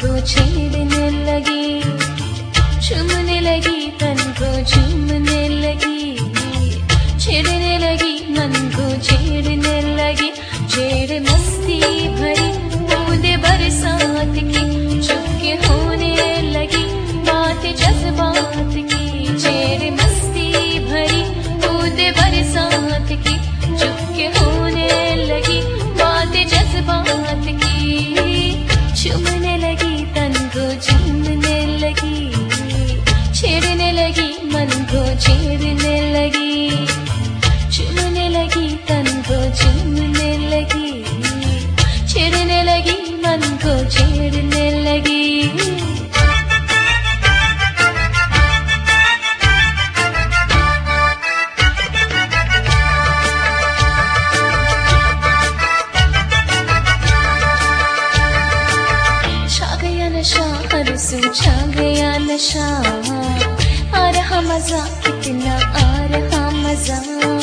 को छेड़ने लगी, चूमने लगी तन को चूमने लगी, छेड़ने लगी मन को छेड़ने लगी। छेड़ मस्ती भरी बूंदे बरसात की, चुपके होने लगी बात जज्बात की। छेड़ मस्ती भरी बूंदे बरसात की, चुपके होने लगी बात जज्बात की। चूमने लगी तन को चूमने लगी, छेड़ने लगी मन को छेड़ने लगी, चूमने लगी तन को चूमने लगी, छेड़ने लगी मन को छेड़ने लगी। छा गया नशा, आ रहा मजा, कितना आ रहा मजा।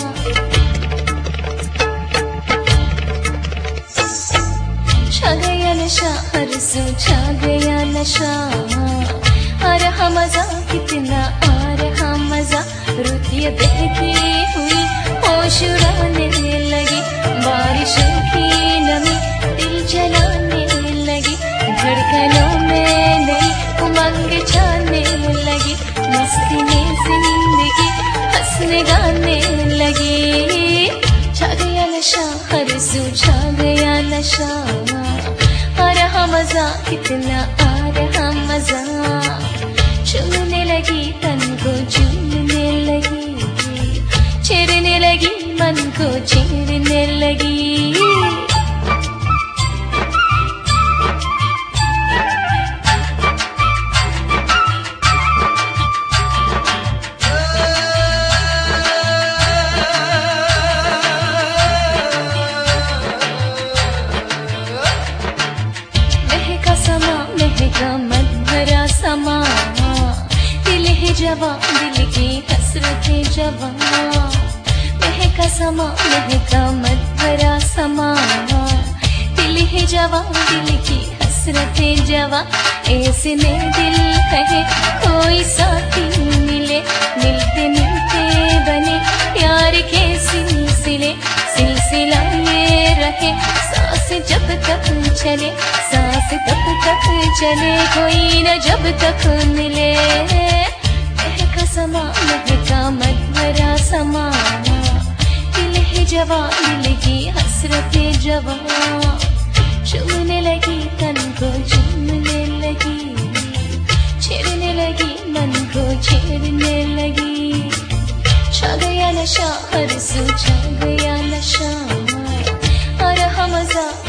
छा गया नशा, हर सू छा गया नशा, आ रहा मजा, कितना आ रहा मजा। रुत ये बहती हुई होश उड़ाने लगी, बारिशों की नमी दिल जलाने लगी, धड़कनों में नई उमंग छाने लगी, मस्ती में जिंदगी हंसने गाने लगी। छा गया नशा, हर सू छा गया नशा, आ रहा मजा, कितना आ रहा मजा। चूमने लगी तन को चूमने लगी, छेड़ने लगी मन को छेड़ने लगी। मत भरा समा, दिल है जवा, दिल की हसरतें जवा। महका समा, महका मत भरा समा, दिल है जवा, दिल की हसरतें जवा। ऐसे में दिल कहे कोई साथी मिले, मिलते मिलते बने प्यार के सिलसिले। सिलसिला ये रहे सांस जब तक चले, सांस तब तक चले, कोई न जब तक मिले। महका समा, महका मत भरा समा, दिल है जवा, दिल की हसरतें जवा। चूमने लगी तन को चूमने लगी, छेड़ने लगी मन को छेड़ने लगी। छा गया नशा, हर सू छा गया नशा, आ रहा मजा,